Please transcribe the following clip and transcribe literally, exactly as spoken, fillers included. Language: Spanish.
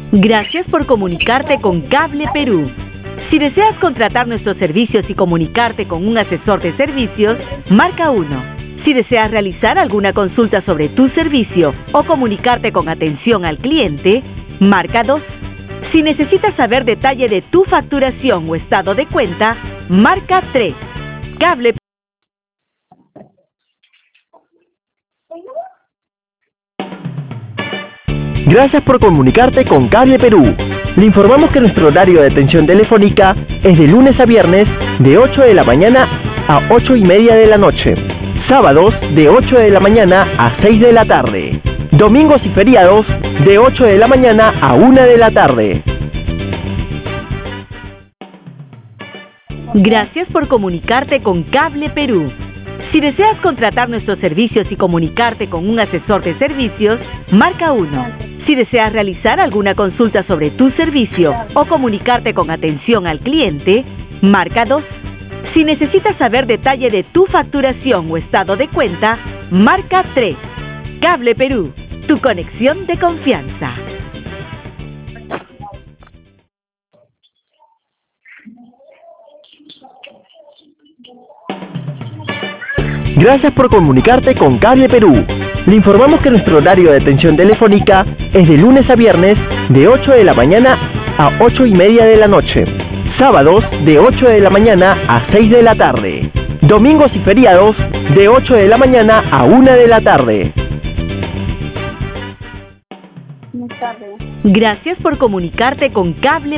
Gracias por comunicarte con Cable Perú. Si deseas contratar nuestros servicios y comunicarte con un asesor de servicios, marca uno. Si deseas realizar alguna consulta sobre tu servicio o comunicarte con atención al cliente, marca dos. Si necesitas saber detalle de tu facturación o estado de cuenta, marca tres. Cable Gracias por comunicarte con Cable Perú. Le informamos que nuestro horario de atención telefónica es de lunes a viernes de ocho de la mañana a ocho y media de la noche. Sábados de ocho de la mañana a seis de la tarde. Domingos y feriados de ocho de la mañana a una de la tarde. Gracias por comunicarte con Cable Perú. Si deseas contratar nuestros servicios y comunicarte con un asesor de servicios, marca uno. Si deseas realizar alguna consulta sobre tu servicio o comunicarte con atención al cliente, marca dos. Si necesitas saber detalle de tu facturación o estado de cuenta, marca tres. Cable Perú, tu conexión de confianza. Gracias por comunicarte con Cable Perú. Le informamos que nuestro horario de atención telefónica es de lunes a viernes de ocho de la mañana a ocho y media de la noche. Sábados de ocho de la mañana a seis de la tarde. Domingos y feriados de ocho de la mañana a una de la tarde. Gracias por comunicarte con Cable